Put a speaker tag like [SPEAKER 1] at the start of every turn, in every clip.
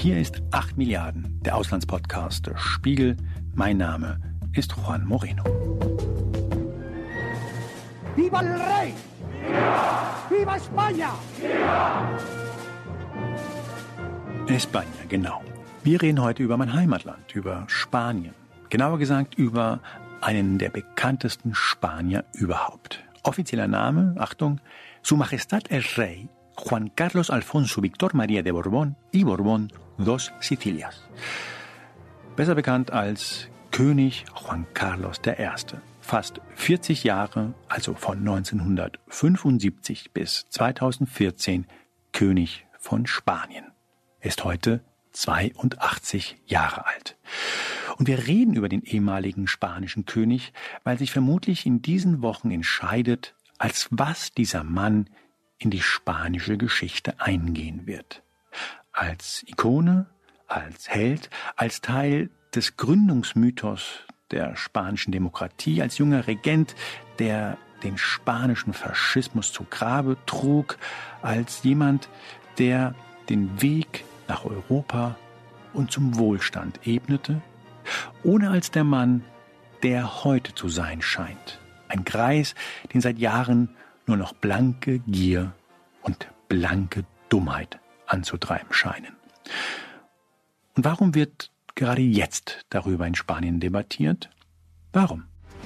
[SPEAKER 1] Hier ist 8 Milliarden, der Auslandspodcast des Spiegel. Mein Name ist Juan Moreno.
[SPEAKER 2] ¡Viva el Rey! ¡Viva! ¡Viva España! ¡Viva!
[SPEAKER 1] España, genau. Wir reden heute über mein Heimatland, über Spanien. Genauer gesagt über einen der bekanntesten Spanier überhaupt. Offizieller Name, Achtung, Su Majestad el Rey Juan Carlos Alfonso Víctor María de Borbón y Borbón dos Sicilias. Besser bekannt als König Juan Carlos I. Fast 40 Jahre, also von 1975 bis 2014, König von Spanien. Er ist heute 82 Jahre alt. Und wir reden über den ehemaligen spanischen König, weil sich vermutlich in diesen Wochen entscheidet, als was dieser Mann in die spanische Geschichte eingehen wird. Als Ikone, als Held, als Teil des Gründungsmythos der spanischen Demokratie, als junger Regent, der den spanischen Faschismus zu Grabe trug, als jemand, der den Weg nach Europa und zum Wohlstand ebnete, oder als der Mann, der heute zu sein scheint. Ein Greis, den seit Jahren nur noch blanke Gier und blanke Dummheit anzutreiben scheinen. Und warum wird gerade jetzt darüber in Spanien debattiert? Warum?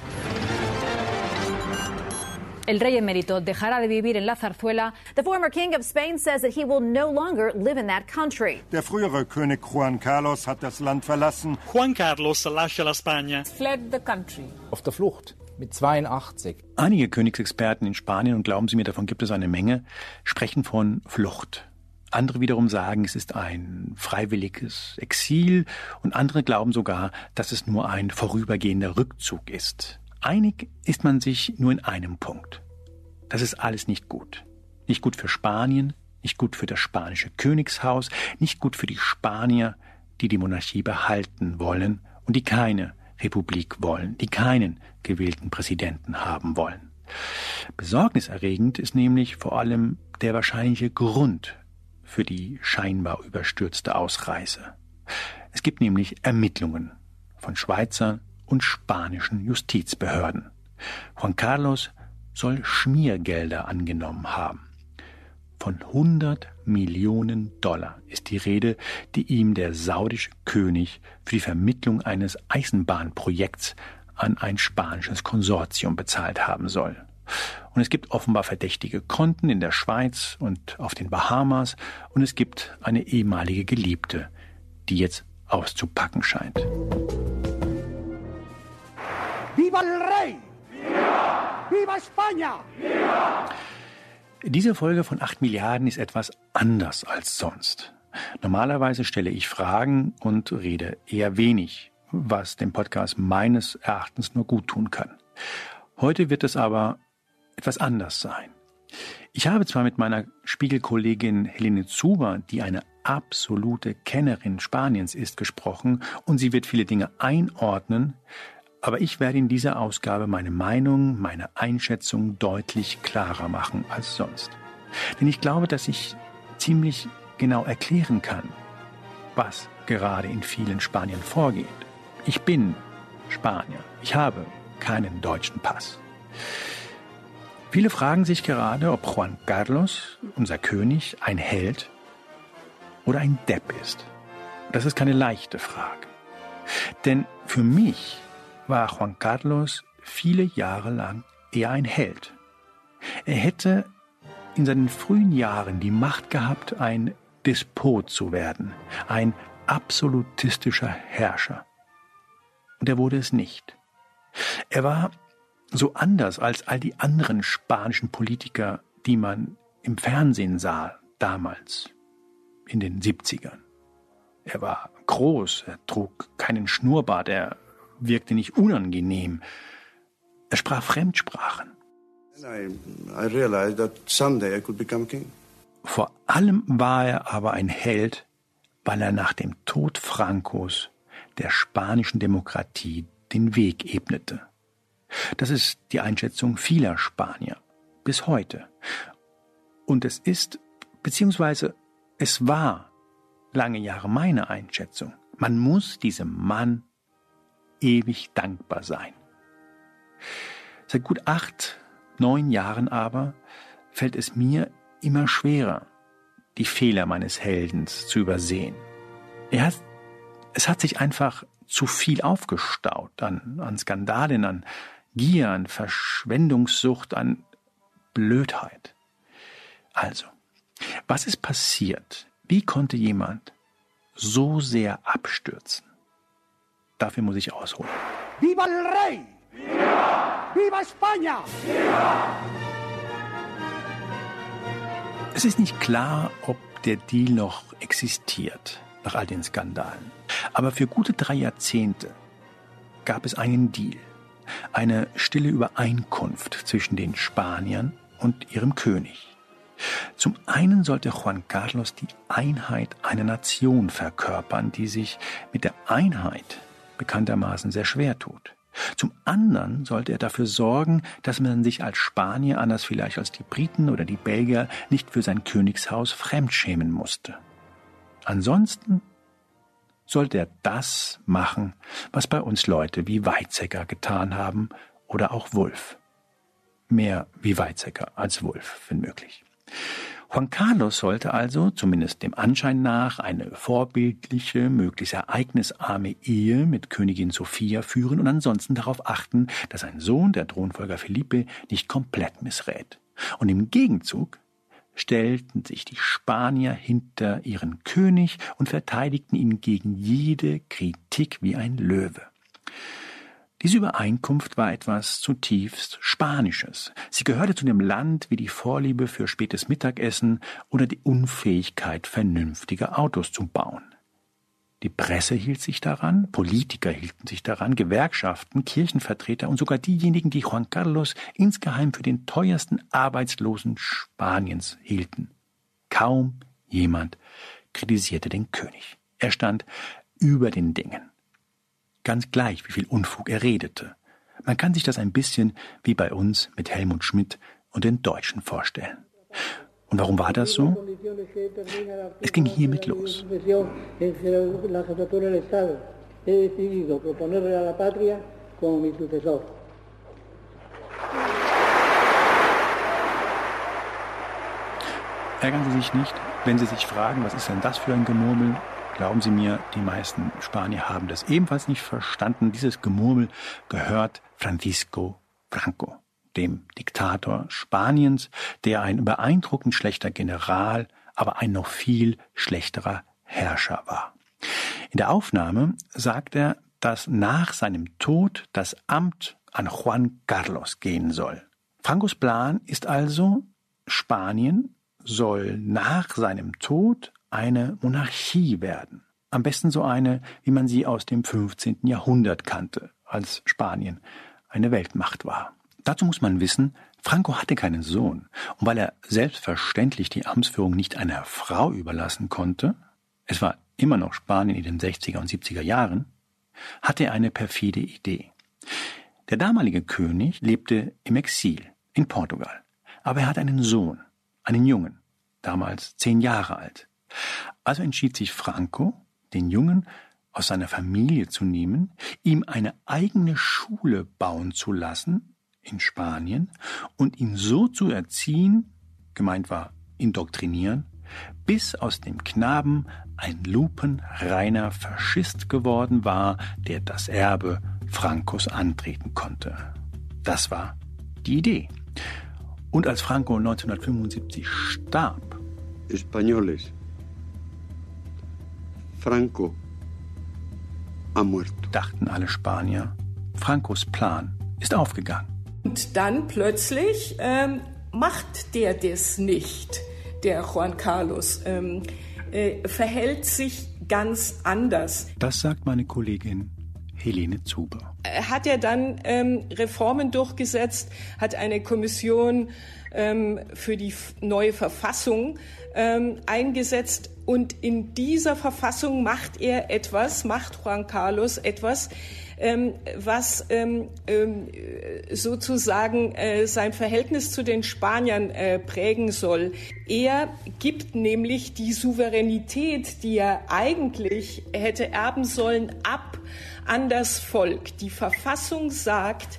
[SPEAKER 3] El rey emérito dejará de vivir en la Zarzuela. The former king of Spain says that he will no longer live in that country.
[SPEAKER 4] Der frühere König Juan Carlos hat das Land verlassen.
[SPEAKER 5] Juan Carlos lascia la Spagna.
[SPEAKER 6] Fled the country.
[SPEAKER 7] Auf der Flucht. Mit 82.
[SPEAKER 1] Einige Königsexperten in Spanien, und glauben Sie mir, davon gibt es eine Menge, sprechen von Flucht. Andere wiederum sagen, es ist ein freiwilliges Exil, und andere glauben sogar, dass es nur ein vorübergehender Rückzug ist. Einig ist man sich nur in einem Punkt. Das ist alles nicht gut. Nicht gut für Spanien, nicht gut für das spanische Königshaus, nicht gut für die Spanier, die die Monarchie behalten wollen und die keine Republik wollen, die keinen gewählten Präsidenten haben wollen. Besorgniserregend ist nämlich vor allem der wahrscheinliche Grund für die scheinbar überstürzte Ausreise. Es gibt nämlich Ermittlungen von Schweizer und spanischen Justizbehörden. Juan Carlos soll Schmiergelder angenommen haben. Von 100 Millionen Dollar ist die Rede, die ihm der saudische König für die Vermittlung eines Eisenbahnprojekts an ein spanisches Konsortium bezahlt haben soll. Und es gibt offenbar verdächtige Konten in der Schweiz und auf den Bahamas, und es gibt eine ehemalige Geliebte, die jetzt auszupacken scheint.
[SPEAKER 2] ¡Viva el Rey! ¡Viva! ¡Viva España! ¡Viva!
[SPEAKER 1] Diese Folge von 8 Milliarden ist etwas anders als sonst. Normalerweise stelle ich Fragen und rede eher wenig, was dem Podcast meines Erachtens nur gut tun kann. Heute wird es aber etwas anders sein. Ich habe zwar mit meiner Spiegelkollegin Helene Zuber, die eine absolute Kennerin Spaniens ist, gesprochen, und sie wird viele Dinge einordnen, aber ich werde in dieser Ausgabe meine Meinung, meine Einschätzung deutlich klarer machen als sonst. Denn ich glaube, dass ich ziemlich genau erklären kann, was gerade in vielen Spaniern vorgeht. Ich bin Spanier. Ich habe keinen deutschen Pass. Viele fragen sich gerade, ob Juan Carlos, unser König, ein Held oder ein Depp ist. Das ist keine leichte Frage. Denn für mich war Juan Carlos viele Jahre lang eher ein Held. Er hätte in seinen frühen Jahren die Macht gehabt, ein Despot zu werden, ein absolutistischer Herrscher. Und er wurde es nicht. Er war so anders als all die anderen spanischen Politiker, die man im Fernsehen sah damals, in den 70ern. Er war groß, er trug keinen Schnurrbart, er wirkte nicht unangenehm. Er sprach Fremdsprachen.
[SPEAKER 4] I realized that someday I could become king.
[SPEAKER 1] Vor allem war er aber ein Held, weil er nach dem Tod Francos der spanischen Demokratie den Weg ebnete. Das ist die Einschätzung vieler Spanier bis heute. Und es ist, beziehungsweise es war lange Jahre meine Einschätzung. Man muss diesem Mann ewig dankbar sein. Seit gut 8, 9 Jahren aber fällt es mir immer schwerer, die Fehler meines Heldens zu übersehen. Es hat sich einfach zu viel aufgestaut an Skandalen, an Gier, an Verschwendungssucht, an Blödheit. Also, was ist passiert? Wie konnte jemand so sehr abstürzen? Dafür muss ich ausholen.
[SPEAKER 2] ¡Viva el rey! ¡Viva! ¡Viva España! ¡Viva!
[SPEAKER 1] Es ist nicht klar, ob der Deal noch existiert, nach all den Skandalen. Aber für gute 3 Jahrzehnte gab es einen Deal, eine stille Übereinkunft zwischen den Spaniern und ihrem König. Zum einen sollte Juan Carlos die Einheit einer Nation verkörpern, die sich mit der Einheit bekanntermaßen sehr schwer tut. Zum anderen sollte er dafür sorgen, dass man sich als Spanier, anders vielleicht als die Briten oder die Belgier, nicht für sein Königshaus fremdschämen musste. Ansonsten sollte er das machen, was bei uns Leute wie Weizsäcker getan haben oder auch Wulff. Mehr wie Weizsäcker als Wulff, wenn möglich. Juan Carlos sollte also, zumindest dem Anschein nach, eine vorbildliche, möglichst ereignisarme Ehe mit Königin Sofia führen und ansonsten darauf achten, dass sein Sohn, der Thronfolger Felipe, nicht komplett missrät. Und im Gegenzug stellten sich die Spanier hinter ihren König und verteidigten ihn gegen jede Kritik wie ein Löwe. Diese Übereinkunft war etwas zutiefst Spanisches. Sie gehörte zu dem Land wie die Vorliebe für spätes Mittagessen oder die Unfähigkeit, vernünftige Autos zu bauen. Die Presse hielt sich daran, Politiker hielten sich daran, Gewerkschaften, Kirchenvertreter und sogar diejenigen, die Juan Carlos insgeheim für den teuersten Arbeitslosen Spaniens hielten. Kaum jemand kritisierte den König. Er stand über den Dingen. Ganz gleich, wie viel Unfug er redete. Man kann sich das ein bisschen wie bei uns mit Helmut Schmidt und den Deutschen vorstellen. Und warum war das so? Es ging hiermit los. Ärgern Sie sich nicht, wenn Sie sich fragen, was ist denn das für ein Gemurmel? Glauben Sie mir, die meisten Spanier haben das ebenfalls nicht verstanden. Dieses Gemurmel gehört Francisco Franco, dem Diktator Spaniens, der ein beeindruckend schlechter General, aber ein noch viel schlechterer Herrscher war. In der Aufnahme sagt er, dass nach seinem Tod das Amt an Juan Carlos gehen soll. Francos Plan ist also, Spanien soll nach seinem Tod eine Monarchie werden. Am besten so eine, wie man sie aus dem 15. Jahrhundert kannte, als Spanien eine Weltmacht war. Dazu muss man wissen, Franco hatte keinen Sohn. Und weil er selbstverständlich die Amtsführung nicht einer Frau überlassen konnte, es war immer noch Spanien in den 60er und 70er Jahren, hatte er eine perfide Idee. Der damalige König lebte im Exil in Portugal. Aber er hatte einen Sohn, einen Jungen, damals 10 Jahre alt. Also entschied sich Franco, den Jungen aus seiner Familie zu nehmen, ihm eine eigene Schule bauen zu lassen in Spanien und ihn so zu erziehen, gemeint war indoktrinieren, bis aus dem Knaben ein lupenreiner Faschist geworden war, der das Erbe Francos antreten konnte. Das war die Idee. Und als Franco 1975 starb,
[SPEAKER 4] Españoles, Franco ha muerto.
[SPEAKER 1] Dachten alle Spanier, Francos Plan ist aufgegangen.
[SPEAKER 6] Und dann plötzlich macht der das nicht, der Juan Carlos, verhält sich ganz anders.
[SPEAKER 1] Das sagt meine Kollegin Helene Zuber.
[SPEAKER 6] Hat er dann Reformen durchgesetzt, hat eine Kommission für die neue Verfassung eingesetzt und in dieser Verfassung macht Juan Carlos etwas, was sozusagen sein Verhältnis zu den Spaniern prägen soll. Er gibt nämlich die Souveränität, die er eigentlich hätte erben sollen, ab an das Volk. Die Verfassung sagt,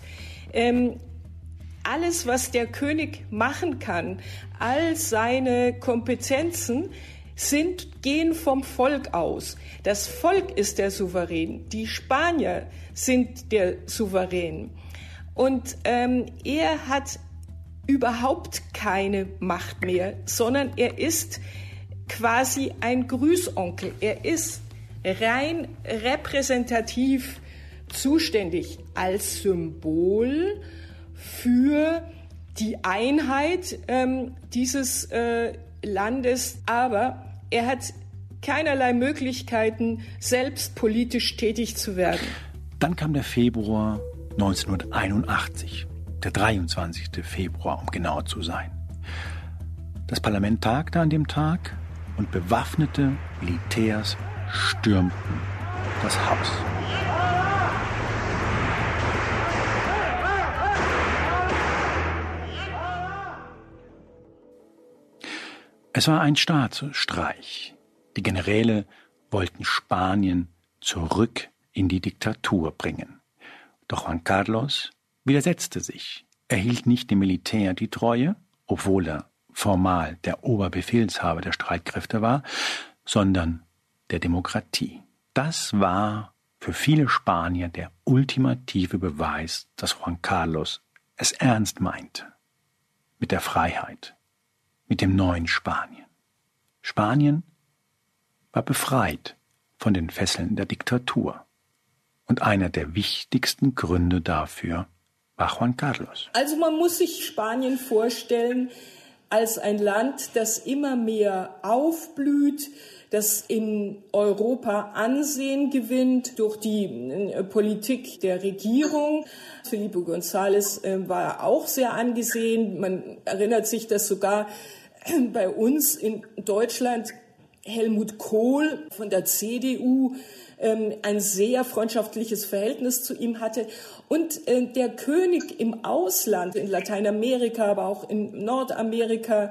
[SPEAKER 6] alles, was der König machen kann, all seine Kompetenzen gehen vom Volk aus. Das Volk ist der Souverän. Die Spanier sind der Souverän. Und er hat überhaupt keine Macht mehr, sondern er ist quasi ein Grüßonkel. Er ist rein repräsentativ zuständig als Symbol für die Einheit dieses Landes, aber er hat keinerlei Möglichkeiten, selbst politisch tätig zu werden.
[SPEAKER 1] Dann kam der Februar 1981, der 23. Februar, um genau zu sein. Das Parlament tagte an dem Tag und bewaffnete Militärs stürmten das Haus. Es war ein Staatsstreich. Die Generäle wollten Spanien zurück in die Diktatur bringen. Doch Juan Carlos widersetzte sich. Er hielt nicht dem Militär die Treue, obwohl er formal der Oberbefehlshaber der Streitkräfte war, sondern der Demokratie. Das war für viele Spanier der ultimative Beweis, dass Juan Carlos es ernst meinte mit der Freiheit, mit dem neuen Spanien. Spanien war befreit von den Fesseln der Diktatur. Und einer der wichtigsten Gründe dafür war Juan Carlos.
[SPEAKER 6] Also man muss sich Spanien vorstellen als ein Land, das immer mehr aufblüht, das in Europa Ansehen gewinnt durch die Politik der Regierung. Felipe González war auch sehr angesehen. Man erinnert sich, dass sogar bei uns in Deutschland Helmut Kohl von der CDU ein sehr freundschaftliches Verhältnis zu ihm hatte. Und der König im Ausland, in Lateinamerika, aber auch in Nordamerika,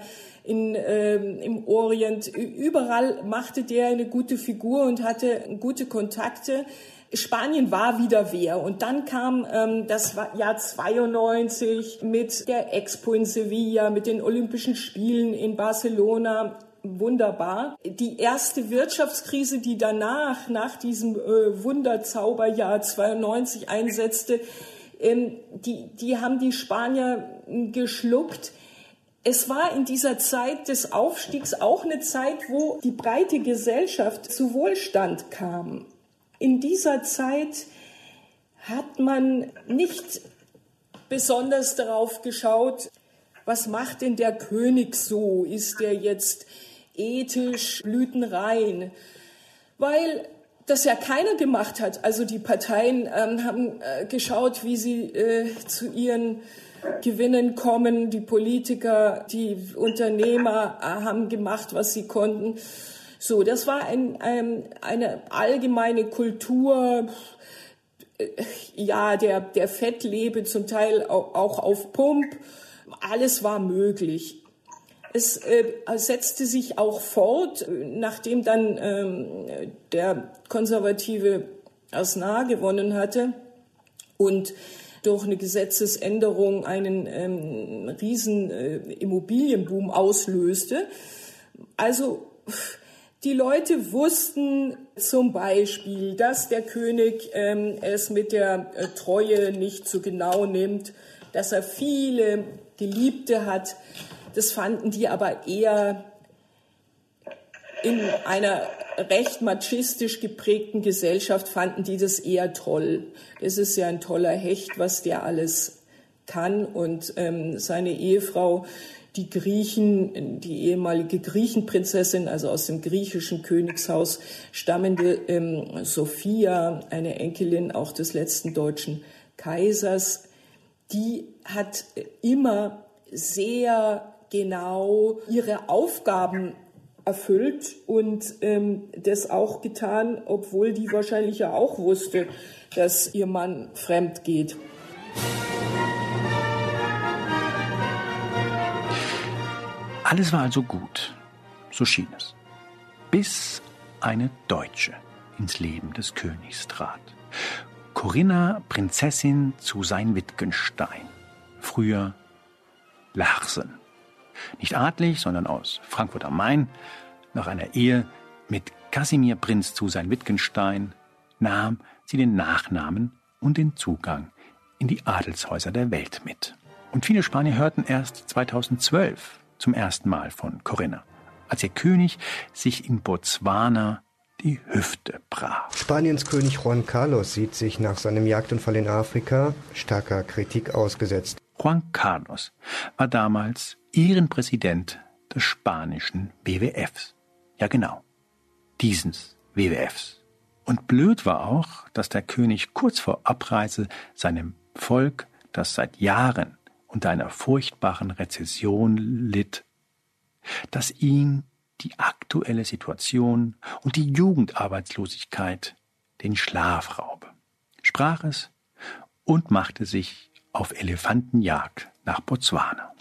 [SPEAKER 6] im Orient, überall machte der eine gute Figur und hatte gute Kontakte. Spanien war wieder wer. Und dann kam das Jahr 92 mit der Expo in Sevilla, mit den Olympischen Spielen in Barcelona. Wunderbar. Die erste Wirtschaftskrise, die danach, nach diesem Wunderzauberjahr 92 einsetzte, die haben die Spanier geschluckt. Es war in dieser Zeit des Aufstiegs auch eine Zeit, wo die breite Gesellschaft zu Wohlstand kam. In dieser Zeit hat man nicht besonders darauf geschaut, was macht denn der König so? Ist der jetzt ethisch blütenrein? Weil das ja keiner gemacht hat. Also die Parteien haben geschaut, wie sie zu ihren Gewinnen kommen. Die Politiker, die Unternehmer haben gemacht, was sie konnten. So, das war eine allgemeine Kultur, ja, der Fettlebe, zum Teil auch auf Pump. Alles war möglich. Es setzte sich auch fort, nachdem dann der konservative Aznar gewonnen hatte und durch eine Gesetzesänderung einen riesen Immobilienboom auslöste. Also die Leute wussten zum Beispiel, dass der König es mit der Treue nicht so genau nimmt, dass er viele Geliebte hat. Das fanden die aber eher in einer recht machistisch geprägten Gesellschaft, fanden die das eher toll. Das ist ja ein toller Hecht, was der alles kann. Und seine Ehefrau, die ehemalige Griechenprinzessin, also aus dem griechischen Königshaus stammende Sophia, eine Enkelin auch des letzten deutschen Kaisers, die hat immer sehr genau ihre Aufgaben erfüllt und das auch getan, obwohl die wahrscheinlich ja auch wusste, dass ihr Mann fremd geht.
[SPEAKER 1] Alles war also gut, so schien es, bis eine Deutsche ins Leben des Königs trat. Corinna, Prinzessin zu Sein-Wittgenstein, früher Larsen. Nicht adlig, sondern aus Frankfurt am Main. Nach einer Ehe mit Kasimir Prinz zu Sein-Wittgenstein nahm sie den Nachnamen und den Zugang in die Adelshäuser der Welt mit. Und viele Spanier hörten erst 2012 zum ersten Mal von Corinna, als ihr König sich in Botswana die Hüfte brach.
[SPEAKER 8] Spaniens König Juan Carlos sieht sich nach seinem Jagdunfall in Afrika starker Kritik ausgesetzt.
[SPEAKER 1] Juan Carlos war damals Ehrenpräsident des spanischen WWFs. Ja genau, dieses WWFs. Und blöd war auch, dass der König kurz vor Abreise seinem Volk, das seit Jahren unter einer furchtbaren Rezession litt, dass ihn die aktuelle Situation und die Jugendarbeitslosigkeit den Schlaf raube. Sprach es und machte sich auf Elefantenjagd nach Botswana.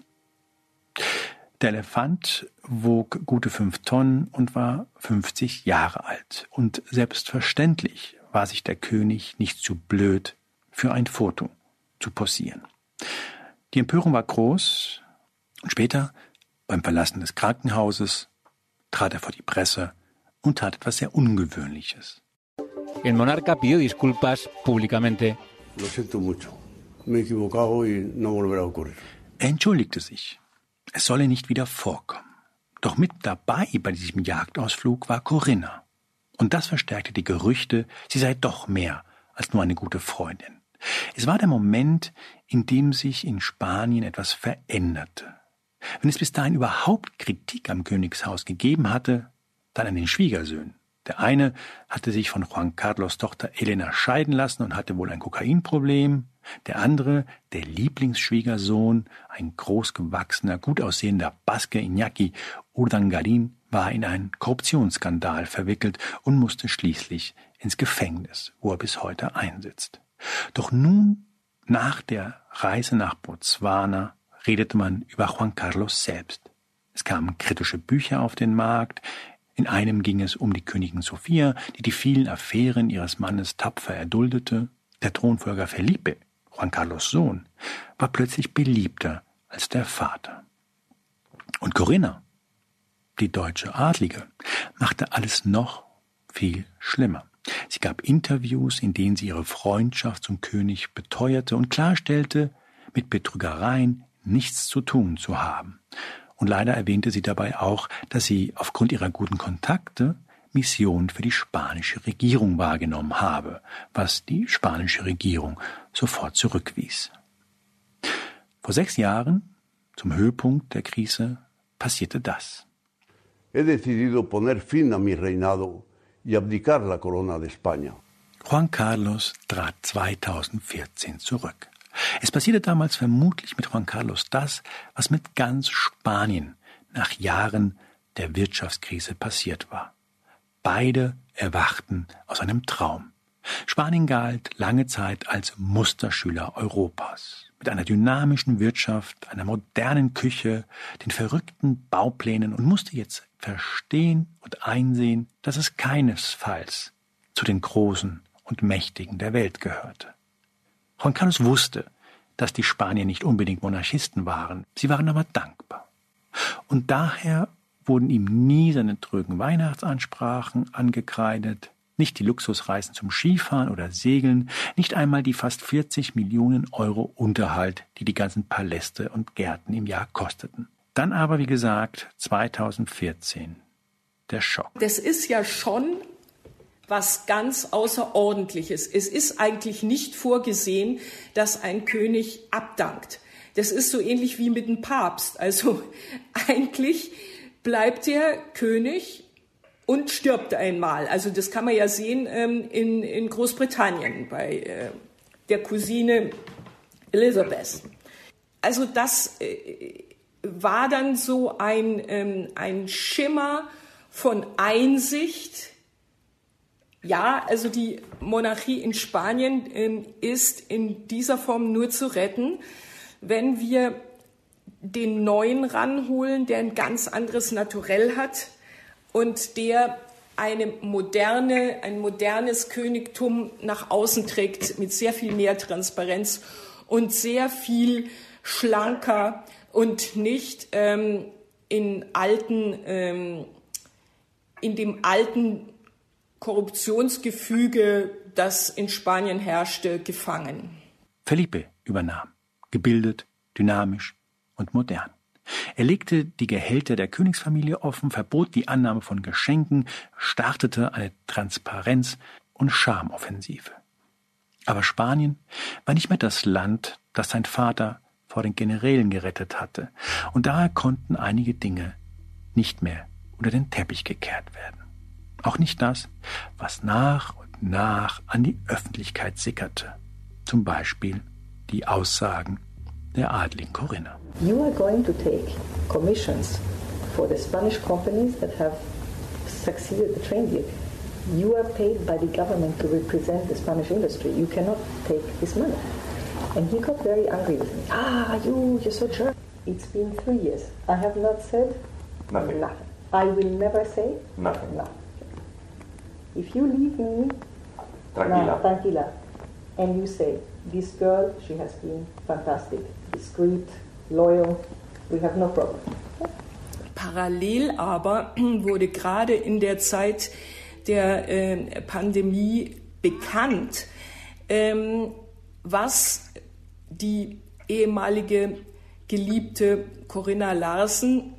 [SPEAKER 1] Der Elefant wog gute 5 Tonnen und war 50 Jahre alt. Und selbstverständlich war sich der König nicht zu blöd, für ein Foto zu posieren. Die Empörung war groß und später, beim Verlassen des Krankenhauses, trat er vor die Presse und tat etwas sehr Ungewöhnliches.
[SPEAKER 9] El monarca pidió disculpas públicamente.
[SPEAKER 4] Lo siento mucho. Me he equivocado y no volverá a ocurrir.
[SPEAKER 1] Er entschuldigte sich. Es solle nicht wieder vorkommen. Doch mit dabei bei diesem Jagdausflug war Corinna. Und das verstärkte die Gerüchte, sie sei doch mehr als nur eine gute Freundin. Es war der Moment, in dem sich in Spanien etwas veränderte. Wenn es bis dahin überhaupt Kritik am Königshaus gegeben hatte, dann an den Schwiegersöhnen. Der eine hatte sich von Juan Carlos' Tochter Elena scheiden lassen und hatte wohl ein Kokainproblem. Der andere, der Lieblingsschwiegersohn, ein großgewachsener, gut aussehender Baske Iñaki Urdangarin, war in einen Korruptionsskandal verwickelt und musste schließlich ins Gefängnis, wo er bis heute einsitzt. Doch nun, nach der Reise nach Botswana, redete man über Juan Carlos selbst. Es kamen kritische Bücher auf den Markt. In einem ging es um die Königin Sofia, die vielen Affären ihres Mannes tapfer erduldete. Der Thronfolger Felipe, Juan Carlos' Sohn, war plötzlich beliebter als der Vater. Und Corinna, die deutsche Adlige, machte alles noch viel schlimmer. Sie gab Interviews, in denen sie ihre Freundschaft zum König beteuerte und klarstellte, mit Betrügereien nichts zu tun zu haben. Und leider erwähnte sie dabei auch, dass sie aufgrund ihrer guten Kontakte Mission für die spanische Regierung wahrgenommen habe, was die spanische Regierung sofort zurückwies. Vor 6 Jahren, zum Höhepunkt der Krise, passierte das.
[SPEAKER 4] He decidido poner fin a mi reinado y abdicar la corona de España.
[SPEAKER 1] Juan Carlos trat 2014 zurück. Es passierte damals vermutlich mit Juan Carlos das, was mit ganz Spanien nach Jahren der Wirtschaftskrise passiert war. Beide erwachten aus einem Traum. Spanien galt lange Zeit als Musterschüler Europas. Mit einer dynamischen Wirtschaft, einer modernen Küche, den verrückten Bauplänen und musste jetzt verstehen und einsehen, dass es keinesfalls zu den Großen und Mächtigen der Welt gehörte. Juan Carlos wusste, dass die Spanier nicht unbedingt Monarchisten waren. Sie waren aber dankbar. Und daher wurden ihm nie seine trögen Weihnachtsansprachen angekreidet, nicht die Luxusreisen zum Skifahren oder Segeln, nicht einmal die fast 40 Millionen Euro Unterhalt, die die ganzen Paläste und Gärten im Jahr kosteten. Dann aber, wie gesagt, 2014, der Schock.
[SPEAKER 6] Das ist ja schon was ganz Außerordentliches. Es ist eigentlich nicht vorgesehen, dass ein König abdankt. Das ist so ähnlich wie mit dem Papst. Also eigentlich bleibt der König und stirbt einmal. Also das kann man ja sehen in Großbritannien bei der Cousine Elizabeth. Also das war dann so ein Schimmer von Einsicht. Ja, also die Monarchie in Spanien ist in dieser Form nur zu retten, wenn wir den Neuen ranholen, der ein ganz anderes Naturell hat und der ein modernes Königtum nach außen trägt mit sehr viel mehr Transparenz und sehr viel schlanker und nicht in dem alten Korruptionsgefüge, das in Spanien herrschte, gefangen.
[SPEAKER 1] Felipe übernahm, gebildet, dynamisch und modern. Er legte die Gehälter der Königsfamilie offen, verbot die Annahme von Geschenken, startete eine Transparenz- und Charmoffensive. Aber Spanien war nicht mehr das Land, das sein Vater vor den Generälen gerettet hatte. Und daher konnten einige Dinge nicht mehr unter den Teppich gekehrt werden. Auch nicht das, was nach und nach an die Öffentlichkeit sickerte. Zum Beispiel die Aussagen der adligen Corinna.
[SPEAKER 10] You are going to take commissions for the Spanish companies that have succeeded the train deal. You are paid by the government to represent the Spanish industry. You cannot take this money. And he got very angry with me. You're so jerk. It's been 3 years. I have not said nothing. I will never say nothing. If you leave me tranquila, and you say, this girl, she has been fantastic, discreet, loyal, we have no problem.
[SPEAKER 6] Parallel aber wurde gerade in der Zeit der Pandemie bekannt, was die ehemalige Geliebte Corinna Larsen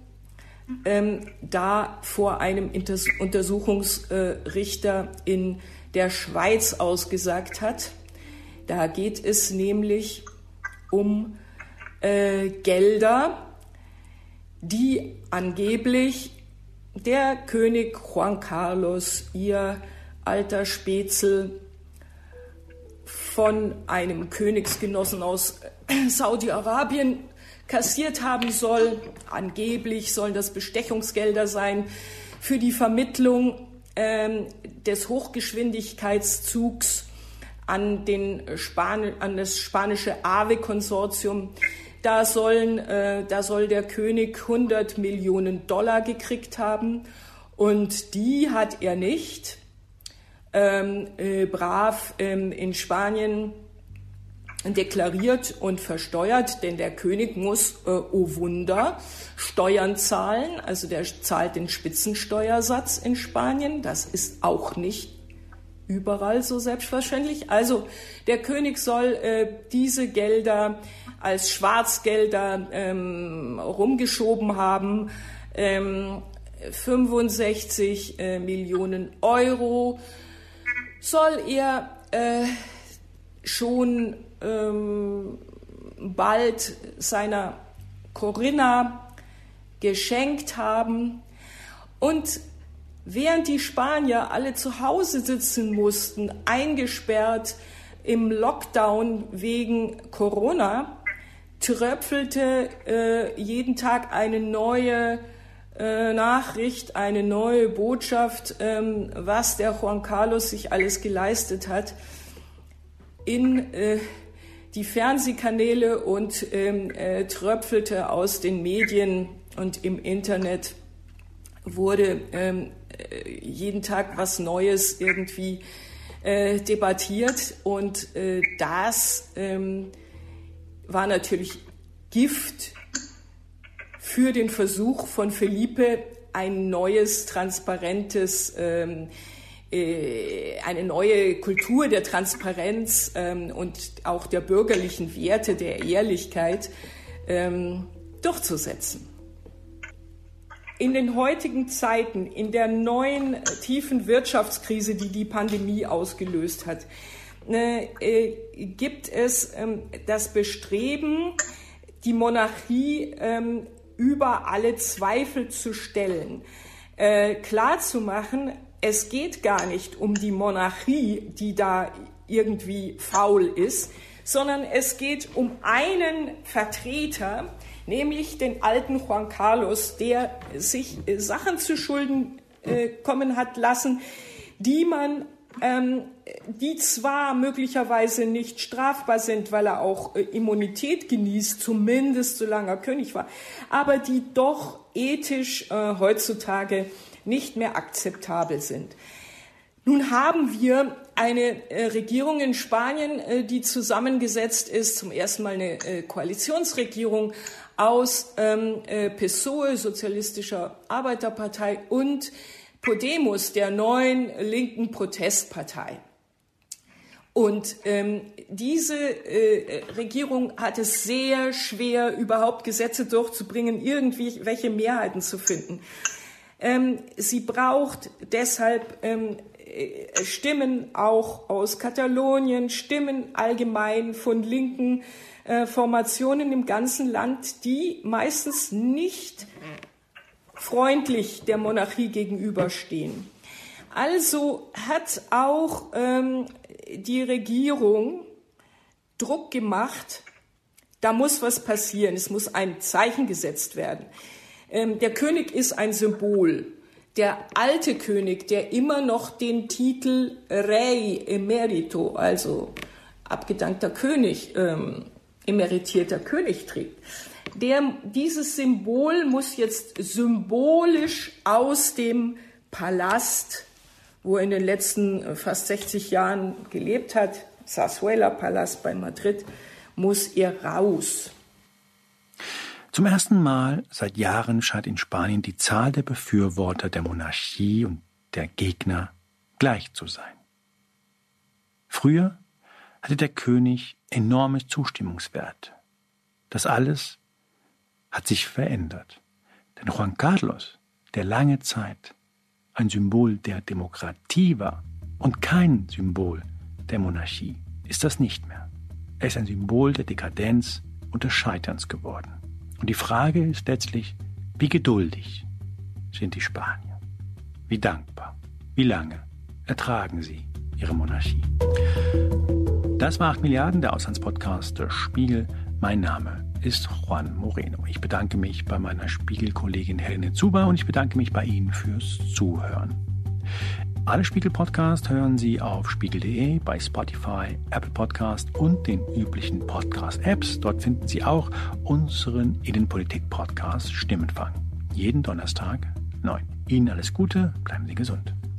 [SPEAKER 6] da vor einem Untersuchungsrichter in der Schweiz ausgesagt hat. Da geht es nämlich um Gelder, die angeblich der König Juan Carlos, ihr alter Spätzl, von einem Königsgenossen aus Saudi-Arabien kassiert haben soll. Angeblich sollen das Bestechungsgelder sein für die Vermittlung des Hochgeschwindigkeitszugs an das spanische AVE-Konsortium. Da soll der König $100 Millionen gekriegt haben und die hat er nicht brav in Spanien deklariert und versteuert, denn der König muss, oh Wunder, Steuern zahlen, also der zahlt den Spitzensteuersatz in Spanien, das ist auch nicht überall so selbstverständlich. Also der König soll diese Gelder als Schwarzgelder rumgeschoben haben, 65 Millionen Euro soll er schon bald seiner Corinna geschenkt haben. Und während die Spanier alle zu Hause sitzen mussten, eingesperrt im Lockdown wegen Corona, tröpfelte jeden Tag eine neue Nachricht, eine neue Botschaft, was der Juan Carlos sich alles geleistet hat, in die Fernsehkanäle und tröpfelte aus den Medien und im Internet, wurde jeden Tag was Neues irgendwie debattiert und das war natürlich Gift für den Versuch von Felipe, ein neues, transparentes, eine neue Kultur der Transparenz und auch der bürgerlichen Werte, der Ehrlichkeit durchzusetzen. In den heutigen Zeiten, in der neuen tiefen Wirtschaftskrise, die die Pandemie ausgelöst hat, gibt es das Bestreben, die Monarchie über alle Zweifel zu stellen, klarzumachen, es geht gar nicht um die Monarchie, die da irgendwie faul ist, sondern es geht um einen Vertreter, nämlich den alten Juan Carlos, der sich Sachen zu Schulden kommen hat lassen, die zwar möglicherweise nicht strafbar sind, weil er auch Immunität genießt, zumindest solange er König war, aber die doch ethisch heutzutage nicht mehr akzeptabel sind. Nun haben wir eine Regierung in Spanien, die zusammengesetzt ist, zum ersten Mal eine Koalitionsregierung aus PSOE, Sozialistischer Arbeiterpartei, und Podemos, der neuen linken Protestpartei. Und diese Regierung hat es sehr schwer, überhaupt Gesetze durchzubringen, irgendwie welche Mehrheiten zu finden. Sie braucht deshalb Stimmen auch aus Katalonien, Stimmen allgemein von linken Formationen im ganzen Land, die meistens nicht freundlich der Monarchie gegenüberstehen. Also hat auch die Regierung Druck gemacht, da muss was passieren, es muss ein Zeichen gesetzt werden. Der König ist ein Symbol. Der alte König, der immer noch den Titel Rey Emerito, also abgedankter König, emeritierter König trägt, dieses Symbol muss jetzt symbolisch aus dem Palast, wo er in den letzten fast 60 Jahren gelebt hat, Zarzuela-Palast bei Madrid, muss er raus.
[SPEAKER 1] Zum ersten Mal seit Jahren scheint in Spanien die Zahl der Befürworter der Monarchie und der Gegner gleich zu sein. Früher hatte der König enormes Zustimmungswert. Das alles hat sich verändert. Denn Juan Carlos, der lange Zeit ein Symbol der Demokratie war und kein Symbol der Monarchie, ist das nicht mehr. Er ist ein Symbol der Dekadenz und des Scheiterns geworden. Und die Frage ist letztlich, wie geduldig sind die Spanier? Wie dankbar? Wie lange ertragen sie ihre Monarchie? Das war 8 Milliarden, der Auslandspodcast der Spiegel. Mein Name ist Juan Moreno. Ich bedanke mich bei meiner Spiegel-Kollegin Helene Zuber und ich bedanke mich bei Ihnen fürs Zuhören. Alle Spiegel-Podcasts hören Sie auf spiegel.de, bei Spotify, Apple Podcast und den üblichen Podcast-Apps. Dort finden Sie auch unseren Innenpolitik-Podcast Stimmenfang. Jeden Donnerstag 9. Ihnen alles Gute, bleiben Sie gesund.